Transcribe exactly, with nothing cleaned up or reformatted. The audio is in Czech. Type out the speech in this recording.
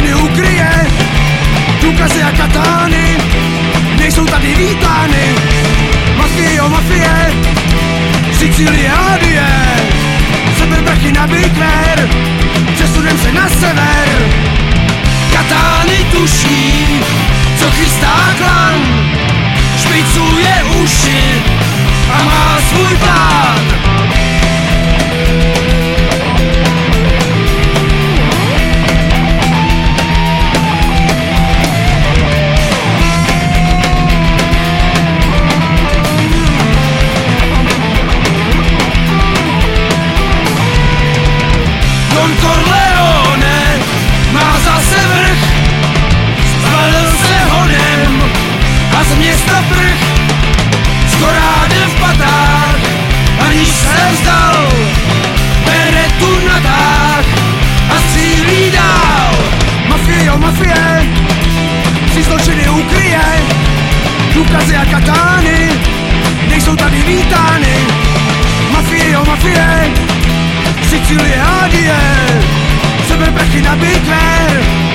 zločiny ukryje. Důkazy a katány nejsou tady vítány. Mafie, jo mafie, Sicílie a die. Seberbrachy na Bigler, přesunem se na sever. Katány tuší, co chystá klan. Špicuje uši a má svůj plán. Don Corleone má zase vrch, spalil se honem a z města prch. S korádem v patách, aniž se vzdal, bere tu na tah a střílí dál. Mafie, jo mafie, si zločiny ukryje. Důkazy a katány nejsou tady vítány. Mafie, jo mafie, Sicílie a die. Seberbrachy na Bigler,